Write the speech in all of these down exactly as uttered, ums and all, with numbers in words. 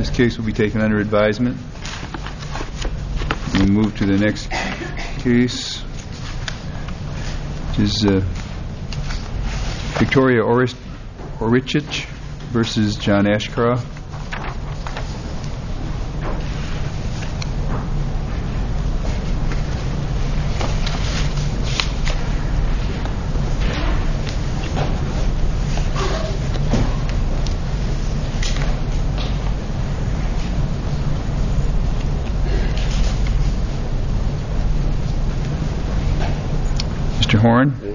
This case will be taken under advisement. We move to the next case, which is uh, Victoria Oricic versus John Ashcroft. Mister Horn. Good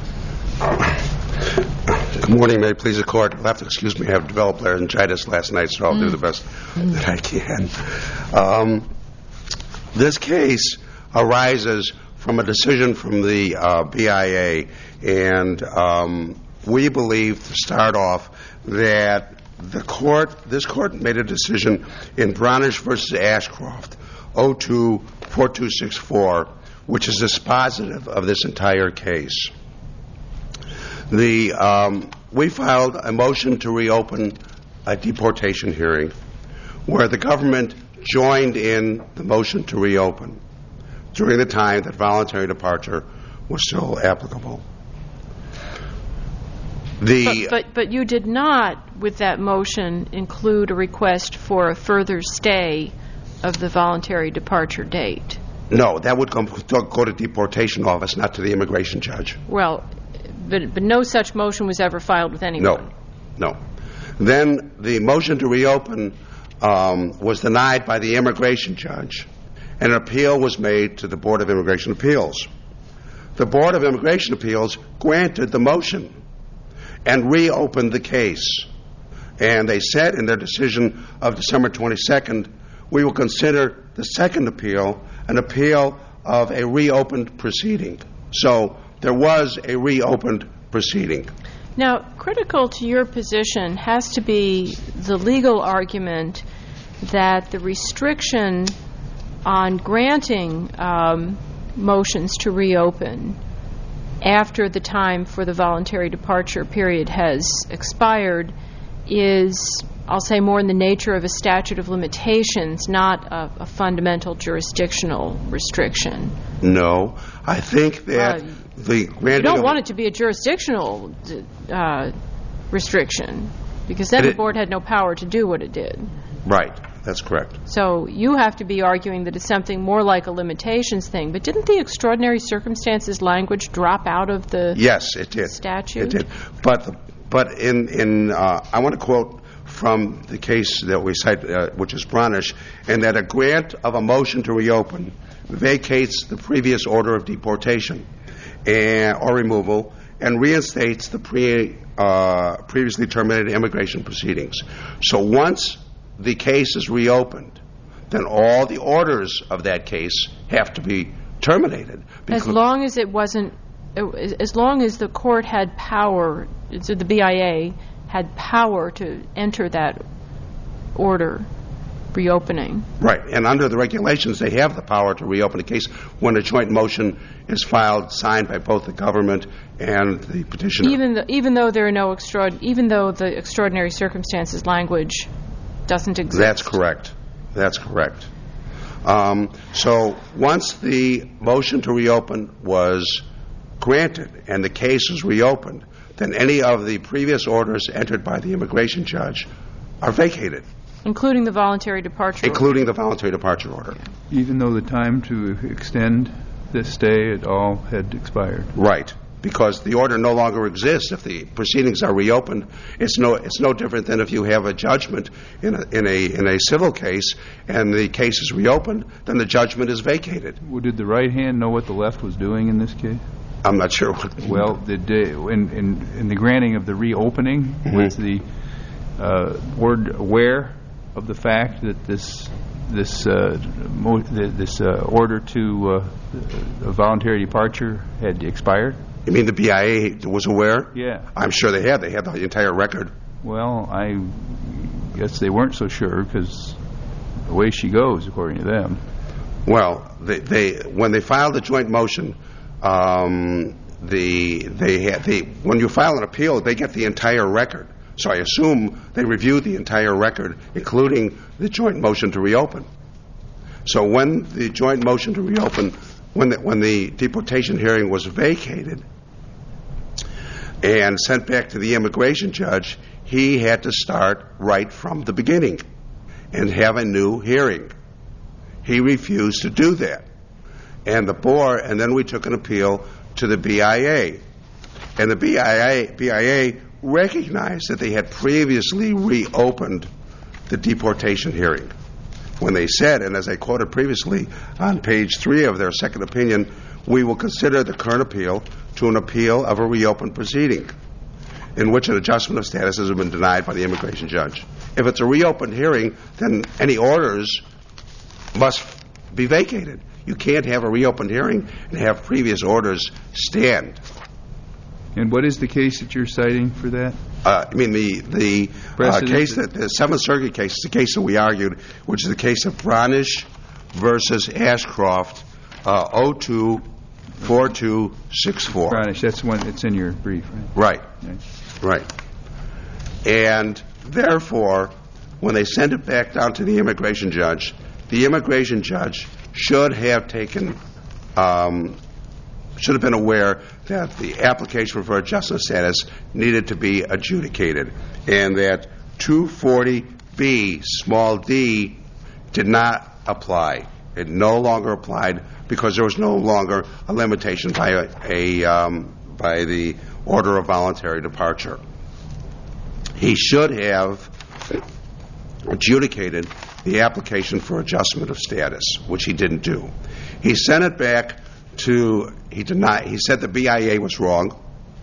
morning. Good morning. May it please the court. You'll have to excuse me. I have developed laryngitis last night, so I'll mm. do the best mm. that I can. Um, this case arises from a decision from the uh, B I A, and um, we believe, to start off, that the court, this court made a decision in Bronish versus Ashcroft, oh two four two six four, which is dispositive of this entire case. The um, we filed a motion to reopen a deportation hearing where the government joined in the motion to reopen during the time that voluntary departure was still applicable. The but, but, but you did not, with that motion, include a request for a further stay of the voluntary departure date. No, that would go, go to deportation office, not to the immigration judge. Well, but, but no such motion was ever filed with anyone. No, no. Then the motion to reopen um, was denied by the immigration judge, and an appeal was made to the Board of Immigration Appeals. The Board of Immigration Appeals granted the motion and reopened the case. And they said in their decision of December twenty-second, we will consider the second appeal an appeal of a reopened proceeding. So there was a reopened proceeding. Now, critical to your position has to be the legal argument that the restriction on granting um, motions to reopen after the time for the voluntary departure period has expired is, I'll say, more in the nature of a statute of limitations, not a, a fundamental jurisdictional restriction. No, I think that uh, the granting you don't of want it to be a jurisdictional uh, restriction, because then it, the board had no power to do what it did. Right, that's correct. So you have to be arguing that it's something more like a limitations thing. But didn't the extraordinary circumstances language drop out of the yes, it did. statute? It did. But the, but in in uh, I want to quote from the case that we cite, uh, which is Bronish, and that a grant of a motion to reopen vacates the previous order of deportation and, or removal and reinstates the pre, uh, previously terminated immigration proceedings. So once the case is reopened, then all the orders of that case have to be terminated. As long as it wasn't, as long as the court had power, so the B I A had power to enter that order reopening. Right, and under the regulations, they have the power to reopen a case when a joint motion is filed, signed by both the government and the petitioner. Even the, even though there are no extra, even though the extraordinary circumstances language doesn't exist. That's correct. That's correct. Um, so once the motion to reopen was granted and the case was reopened, then any of the previous orders entered by the immigration judge are vacated. Including the voluntary departure Including order. the voluntary departure order. Even though the time to extend this stay at all had expired. Right. Because the order no longer exists. If the proceedings are reopened, it's no it's no different than if you have a judgment in a in a in a civil case and the case is reopened, then the judgment is vacated. Well, did the right hand know what the left was doing in this case? I'm not sure what. Well, did uh, in, in in the granting of the reopening, mm-hmm. was the uh, board aware of the fact that this this uh, mo- this uh, order to uh, a voluntary departure had expired? You mean the B I A was aware? Yeah. I'm sure they had. They had the entire record. Well, I guess they weren't so sure because away she goes, according to them. Well, they, they when they filed the joint motion, um, the they had the when you file an appeal, they get the entire record. So I assume they reviewed the entire record, including the joint motion to reopen. So when the joint motion to reopen, when the, when the deportation hearing was vacated and sent back to the immigration judge, he had to start right from the beginning and have a new hearing. He refused to do that. And the board, and then we took an appeal to the B I A. And the B I A, B I A recognized that they had previously reopened the deportation hearing when they said, and as I quoted previously on page three of their second opinion, we will consider the current appeal to an appeal of a reopened proceeding in which an adjustment of status has been denied by the immigration judge. If it's a reopened hearing, then any orders must be vacated. You can't have a reopened hearing and have previous orders stand. And what is the case that you're citing for that? Uh, I mean, the the uh, case that the Seventh Circuit case is the case that we argued, which is the case of Bronish versus Ashcroft, uh, oh two four two six four. Bronish, that's one that's in your brief, right? Right, right. And therefore, when they send it back down to the immigration judge, the immigration judge should have taken, um, should have been aware that the application for adjustment of status needed to be adjudicated, and that two forty B small d did not apply. It no longer applied because there was no longer a limitation by a, a um, by the order of voluntary departure. He should have adjudicated the application for adjustment of status, which he didn't do. He sent it back to, he denied, he said the B I A was wrong,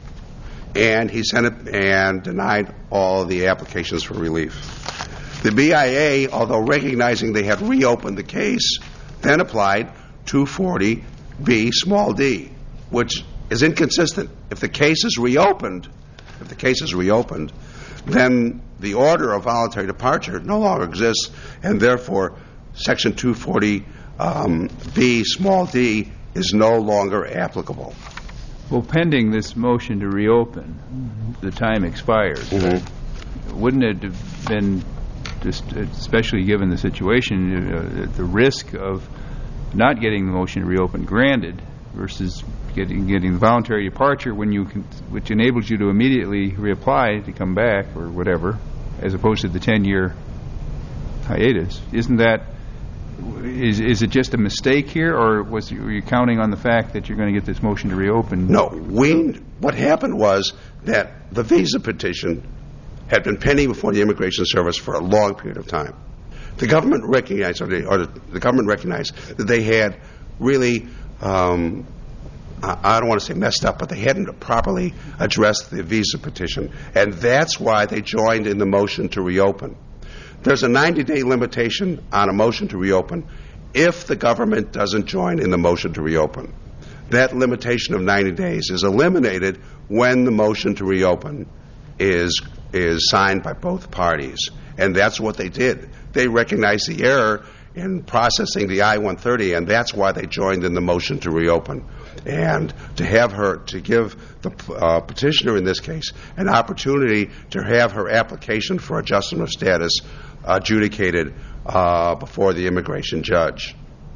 and he sent it and denied all the applications for relief. The B I A, although recognizing they had reopened the case, then applied two forty B small d, which is inconsistent. If the case is reopened, if the case is reopened, then the order of voluntary departure no longer exists, and therefore Section two forty um, B small d is no longer applicable. Well, pending this motion to reopen, the time expired. Mm-hmm. Wouldn't it have been, just especially given the situation, uh, the risk of not getting the motion to reopen granted versus getting getting the voluntary departure, when you can, which enables you to immediately reapply to come back or whatever, as opposed to the ten-year hiatus? Isn't that is is it just a mistake here, or was were you counting on the fact that you're going to get this motion to reopen? No, we. What happened was that the visa petition had been pending before the Immigration Service for a long period of time. The government recognized, or the, or the, the government recognized that they had really. Um, I don't want to say messed up, but they hadn't properly addressed the visa petition, and that's why they joined in the motion to reopen. There's a ninety-day limitation on a motion to reopen if the government doesn't join in the motion to reopen. That limitation of ninety days is eliminated when the motion to reopen is is signed by both parties, and that's what they did. They recognized the error in processing the I one thirty, and that's why they joined in the motion to reopen. And to have her, to give the uh, petitioner in this case an opportunity to have her application for adjustment of status adjudicated uh, before the immigration judge.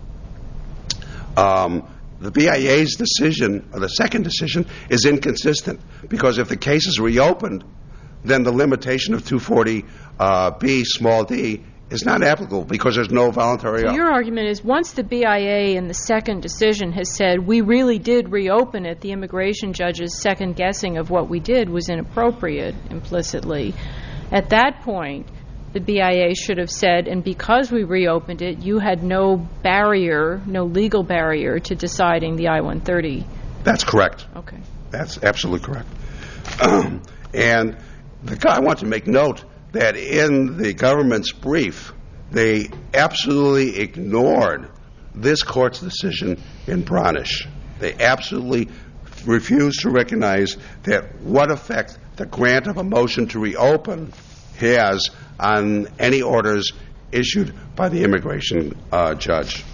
Um, the B I A's decision, or the second decision, is inconsistent, because if the case is reopened, then the limitation of two forty B uh, small d is not applicable because there's no voluntary. So your argument is once the B I A in the second decision has said we really did reopen it, the immigration judge's second guessing of what we did was inappropriate implicitly. At that point, the B I A should have said, and because we reopened it, you had no barrier, no legal barrier to deciding the I one thirty. That's correct. Okay. That's absolutely correct. Um, and the, I want to make note that in the government's brief, they absolutely ignored this court's decision in Bronish. They absolutely refused to recognize that what effect the grant of a motion to reopen has on any orders issued by the immigration uh, judge.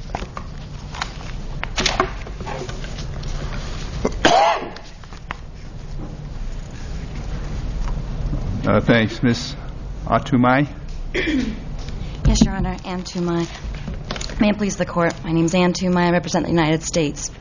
Uh, thanks. Miz Atumai? Yes, Your Honor, Ann Tumai. May it please the Court, my name is Ann Tumai. I represent the United States.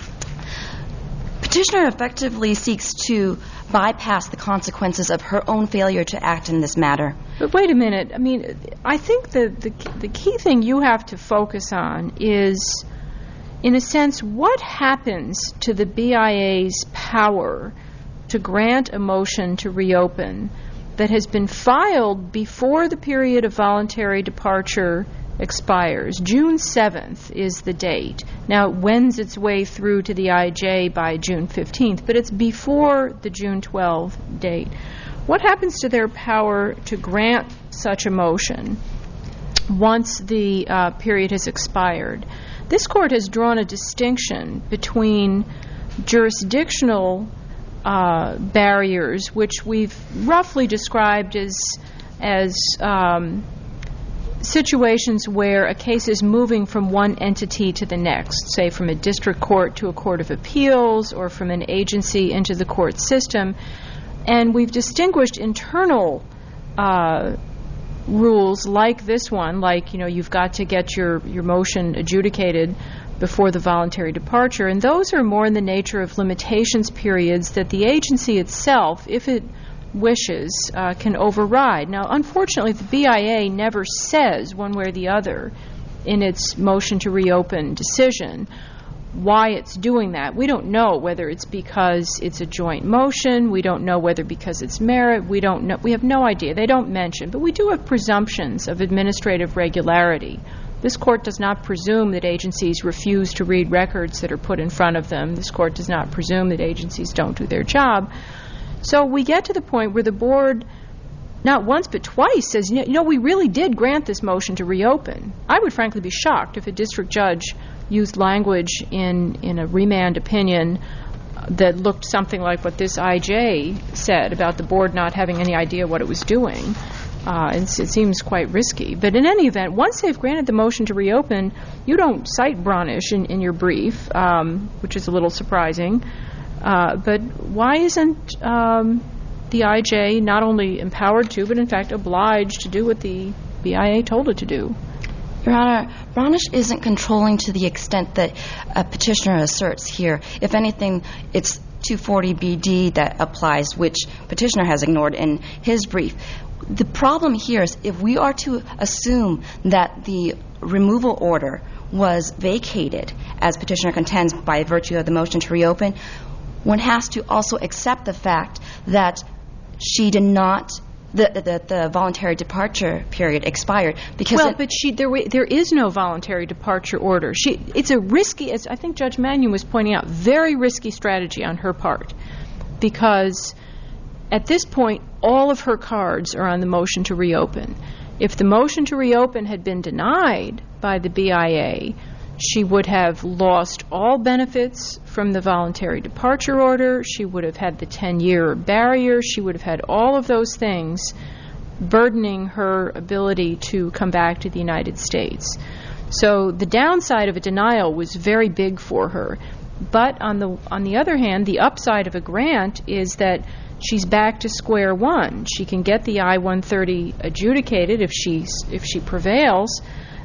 Petitioner effectively seeks to bypass the consequences of her own failure to act in this matter. But wait a minute. I mean, I think the, the, the key thing you have to focus on is, in a sense, what happens to the B I A's power to grant a motion to reopen that has been filed before the period of voluntary departure expires. June seventh is the date. Now, it wends its way through to the I J by June fifteenth, but it's before the June twelfth date. What happens to their power to grant such a motion once the uh, period has expired? This Court has drawn a distinction between jurisdictional uh, barriers, which we've roughly described as as um, situations where a case is moving from one entity to the next, say from a district court to a court of appeals or from an agency into the court system. And we've distinguished internal uh, rules like this one, like, you know, you've got to get your, your motion adjudicated before the voluntary departure. And those are more in the nature of limitations periods that the agency itself, if it wishes, uh, can override. Now, unfortunately, the B I A never says one way or the other in its motion to reopen decision why it's doing that. We don't know whether it's because it's a joint motion. We don't know whether because it's merit. We don't know. We have no idea. They don't mention. But we do have presumptions of administrative regularity. This Court does not presume that agencies refuse to read records that are put in front of them. This Court does not presume that agencies don't do their job. So we get to the point where the board, not once but twice, says, you know, we really did grant this motion to reopen. I would frankly be shocked if a district judge used language in, in a remand opinion that looked something like what this I J said about the board not having any idea what it was doing. Uh, and it seems quite risky. But in any event, once they've granted the motion to reopen, you don't cite Bronish in, in your brief, um, which is a little surprising. Uh, but why isn't um, the I J not only empowered to, but in fact obliged to do what the B I A told it to do? Your Honor, Bronish isn't controlling to the extent that a petitioner asserts here. If anything, it's two forty B D that applies, which petitioner has ignored in his brief. The problem here is if we are to assume that the removal order was vacated, as petitioner contends by virtue of the motion to reopen, one has to also accept the fact that she did not, the, the, the voluntary departure period expired. Because well, it, but she, there, there is no voluntary departure order. She, it's a risky, as I think Judge Mannion was pointing out, very risky strategy on her part. Because at this point, all of her cards are on the motion to reopen. If the motion to reopen had been denied by the B I A, she would have lost all benefits from the voluntary departure order. She would have had the ten-year barrier. She would have had all of those things burdening her ability to come back to the United States. So the downside of a denial was very big for her. But on the on the other hand, the upside of a grant is that she's back to square one. She can get the I one thirty adjudicated if she if she prevails.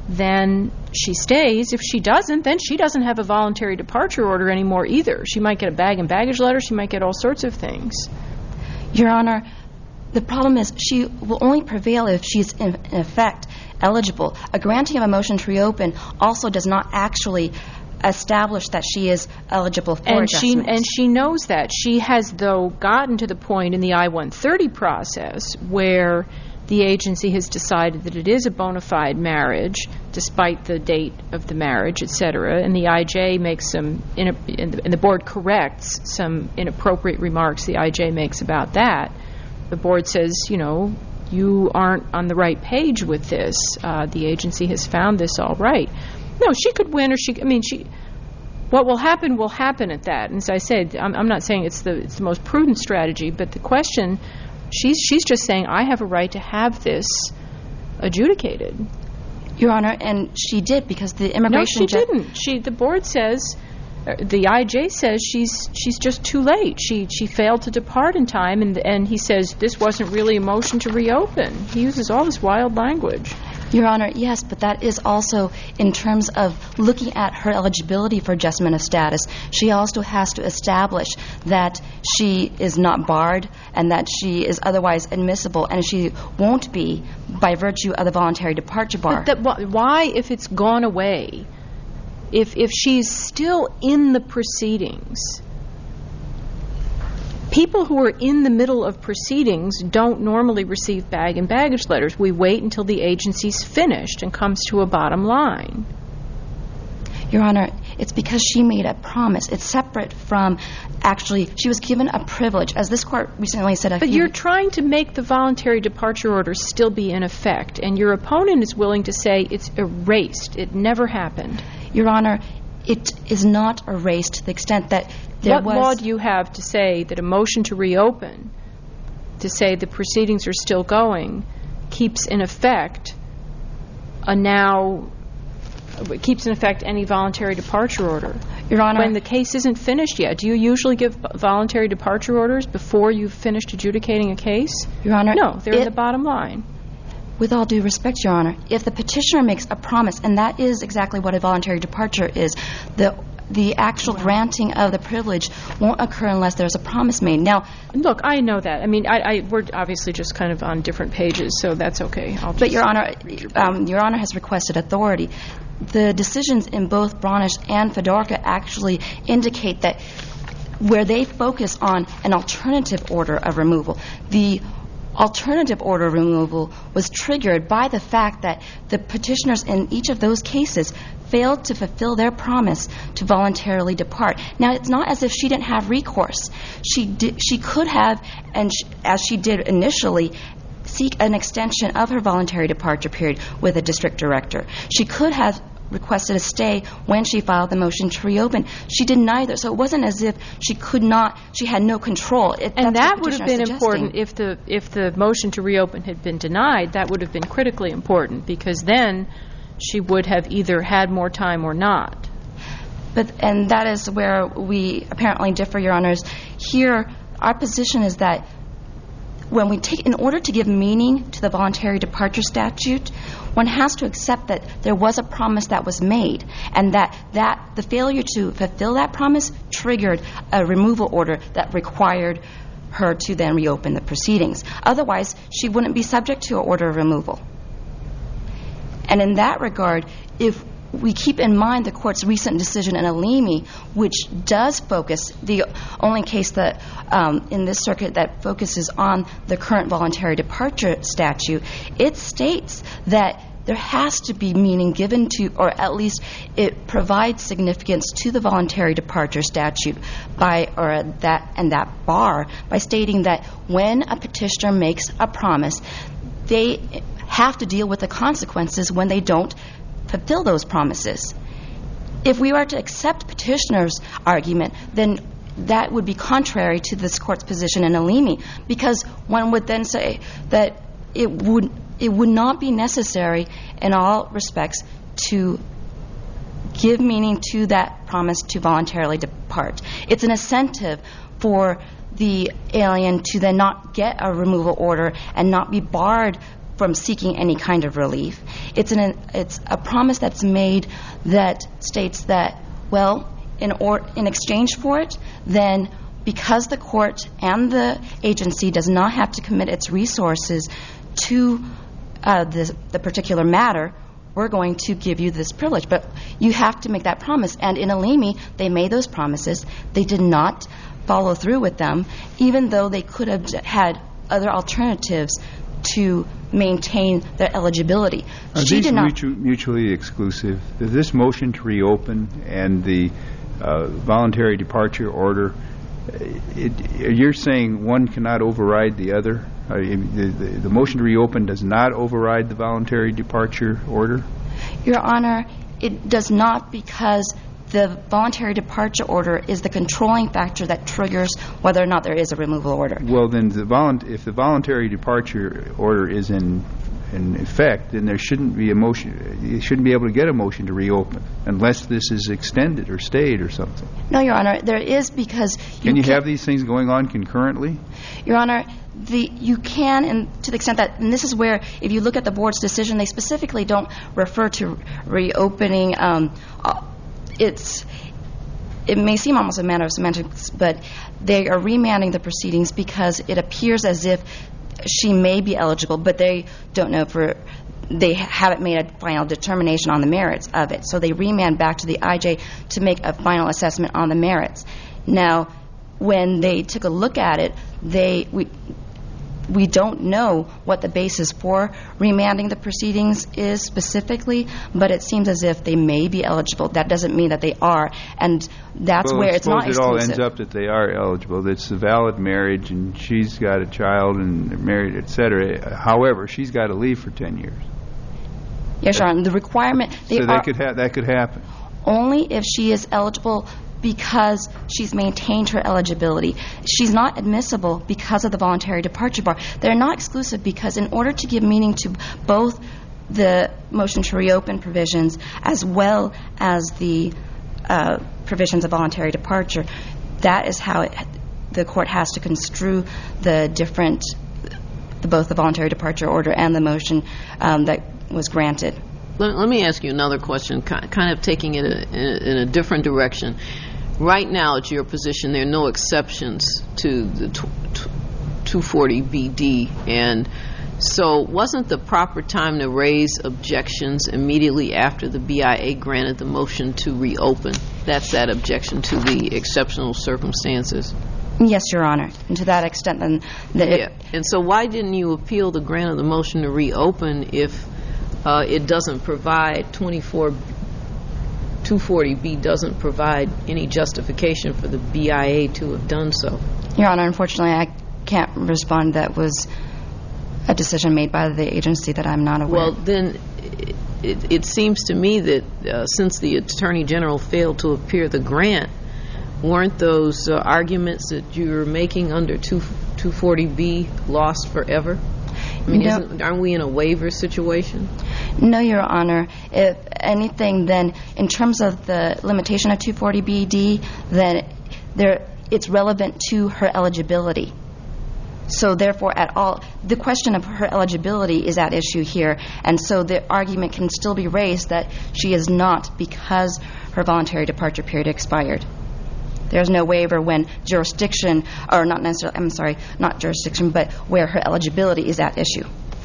Then she stays. If she doesn't, then she doesn't have a voluntary departure order anymore either. She might get a bag and baggage letter. She might get all sorts of things. Your Honor, the problem is she will only prevail if she's in, in effect eligible. A granting of a motion to reopen also does not actually establish that she is eligible for and she adjustment. and she knows that. She has, though, gotten to the point in the I one thirty process where the agency has decided that it is a bona fide marriage, despite the date of the marriage, et cetera, and the I J makes some, and the board corrects some inappropriate remarks the I J makes about that. The board says, you know, you aren't on the right page with this. Uh, the agency has found this all right. No, she could win, or she, I mean, she, what will happen will happen at that. And as I said, I'm, I'm not saying it's the, it's the most prudent strategy, but the question, She's she's just saying, I have a right to have this adjudicated. Your Honor, and she did because the immigration No, she ju- didn't. She the board says uh, the I J says she's she's just too late. She she failed to depart in time, and and he says this wasn't really a motion to reopen. He uses all this wild language. Your Honor, yes, but that is also in terms of looking at her eligibility for adjustment of status. She also has to establish that she is not barred and that she is otherwise admissible, and she won't be by virtue of the voluntary departure bar. But that, why, if it's gone away, if if she's still in the proceedings? People who are in the middle of proceedings don't normally receive bag and baggage letters. We wait until the agency's finished and comes to a bottom line. Your Honor, it's because she made a promise. It's separate from actually, she was given a privilege, as this court recently said. But you're trying to make the voluntary departure order still be in effect, and your opponent is willing to say it's erased. It never happened. Your Honor, it is not erased to the extent that there what was... law do you have to say that a motion to reopen, to say the proceedings are still going, keeps in effect a now, keeps in effect any voluntary departure order? Your Honor... When the case isn't finished yet, do you usually give voluntary departure orders before you've finished adjudicating a case? Your Honor... No, they're it, in the bottom line. With all due respect, Your Honor, if the petitioner makes a promise, and that is exactly what a voluntary departure is, the the actual granting of the privilege won't occur unless there's a promise made. Now, look, I know that. I mean, I, I we're obviously just kind of on different pages, so that's okay. I'll but Your Honor, um, Your Honor has requested authority. The decisions in both Bronish and Fedorka actually indicate that where they focus on an alternative order of removal, the alternative order of removal was triggered by the fact that the petitioners in each of those cases failed to fulfill their promise to voluntarily depart. Now, it's not as if she didn't have recourse. She did, she could have, and sh- as she did initially, seek an extension of her voluntary departure period with a district director. She could have requested a stay when she filed the motion to reopen. She did neither. So it wasn't as if she could not, she had no control. It, and that would have been suggesting. important if the if the motion to reopen had been denied. That would have been critically important, because then she would have either had more time or not. But and that is where we apparently differ, Your Honors. Here, our position is that when we take, in order to give meaning to the voluntary departure statute, one has to accept that there was a promise that was made, and that, that the failure to fulfill that promise triggered a removal order that required her to then reopen the proceedings. Otherwise, she wouldn't be subject to an order of removal. And in that regard, if we keep in mind the Court's recent decision in Alimi, which does focus, the only case that um, in this circuit that focuses on the current voluntary departure statute, it states that there has to be meaning given to, or at least it provides significance to the voluntary departure statute by, or that, and that bar, by stating that when a petitioner makes a promise, they have to deal with the consequences when they don't fulfill those promises. If we were to accept petitioner's argument, then that would be contrary to this Court's position in Alimi, because one would then say that it would it would not be necessary in all respects to give meaning to that promise to voluntarily depart. It's an incentive for the alien to then not get a removal order and not be barred from seeking any kind of relief. It's an it's a promise that's made that states that, well, in or in exchange for it, then because the court and the agency does not have to commit its resources to uh, the, the particular matter, we're going to give you this privilege. But you have to make that promise. And in Alimi, they made those promises. They did not follow through with them, even though they could have had other alternatives to maintain their eligibility. Are she these did not mutu- mutually exclusive? Is this motion to reopen and the uh, voluntary departure order, it, you're saying one cannot override the other? Uh, the, the, the motion to reopen does not override the voluntary departure order? Your Honor, it does not, because the voluntary departure order is the controlling factor that triggers whether or not there is a removal order. Well, then, the volunt- if the voluntary departure order is in in effect, then there shouldn't be a motion, you shouldn't be able to get a motion to reopen unless this is extended or stayed or something. No, Your Honor, there is because you Can you can- have these things going on concurrently? Your Honor, the you can, and to the extent that, and this is where, if you look at the board's decision, they specifically don't refer to reopening. Um, uh, it's it may seem almost a matter of semantics, but they are remanding the proceedings because it appears as if she may be eligible, but they don't know for. They haven't made a final determination on the merits of it, so they remand back to the I J to make a final assessment on the merits. Now, when they took a look at it, they we we don't know what the basis for remanding the proceedings is specifically, but it seems as if they may be eligible. That doesn't mean that they are, and that's well, where it's not exclusive. Well, suppose exclusive. it all ends up that they are eligible. It's a valid marriage, and she's got a child and they're married, et cetera. However, she's got to leave for ten years. Yes, Your Honor. The requirement they so are that could ha- that could happen. only if she is eligible because she's maintained her eligibility. She's not admissible because of the voluntary departure bar. They're not exclusive because in order to give meaning to both the motion to reopen provisions as well as the uh, provisions of voluntary departure, that is how it, the court has to construe the different, the, both the voluntary departure order and the motion um, that was granted. Let, let me ask you another question, kind of taking it in a, in a different direction. Right now, it's your position there are no exceptions to the two forty B D, and so wasn't the proper time to raise objections immediately after the B I A granted the motion to reopen? That's that objection to the exceptional circumstances. Yes, Your Honor. And to that extent, then... The, yeah. And so why didn't you appeal the grant of the motion to reopen if uh, it doesn't provide twenty-four two forty B doesn't provide any justification for the B I A to have done so? Your Honor, unfortunately, I can't respond. That was a decision made by the agency that I'm not aware Well, of. then it, it seems to me that uh, since the Attorney General failed to appear the grant, weren't those uh, arguments that you were making under two forty B lost forever? I mean, No. isn't, aren't we in a waiver situation? No, Your Honor. If anything, then in terms of the limitation of two forty B D, then there, it's relevant to her eligibility. So therefore, at all, the question of her eligibility is at issue here, and so the argument can still be raised that she is not because her voluntary departure period expired. There's no waiver when jurisdiction, or not necessarily, I'm sorry, not jurisdiction, but where her eligibility is at issue.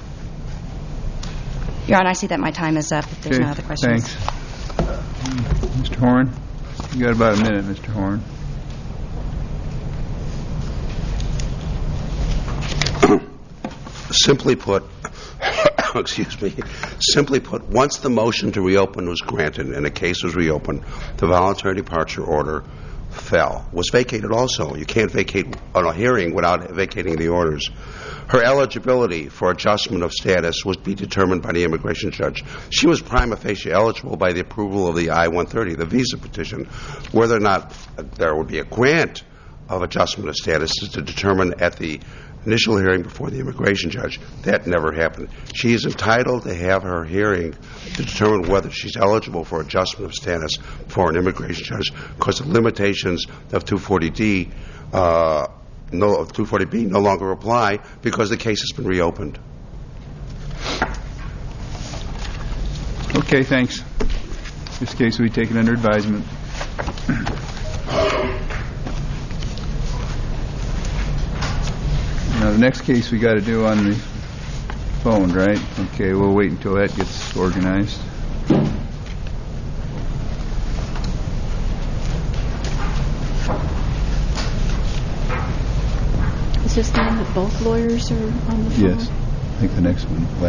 Your Honor, I see that my time is up. If there's Okay, no other questions. Thanks. Mister Horn? You got about a minute, Mister Horn. Simply put, excuse me, simply put, once the motion to reopen was granted and the case was reopened, the voluntary departure order fell, was vacated also. You can't vacate on a hearing without vacating the orders. Her eligibility for adjustment of status would be determined by the immigration judge. She was prima facie eligible by the approval of the I one thirty, the visa petition. Whether or not there would be a grant of adjustment of status is to determine at the initial hearing before the immigration judge. That never happened. She is entitled to have her hearing to determine whether she's eligible for adjustment of status for an immigration judge, because the limitations of two forty D, uh, no, of two forty B no longer apply because the case has been reopened. Okay, thanks. This case will be taken under advisement. Now, the next case we got to do on the phone, right? Okay, we'll wait until that gets organized. Is this the one that both lawyers are on the phone? Yes, I think the next one.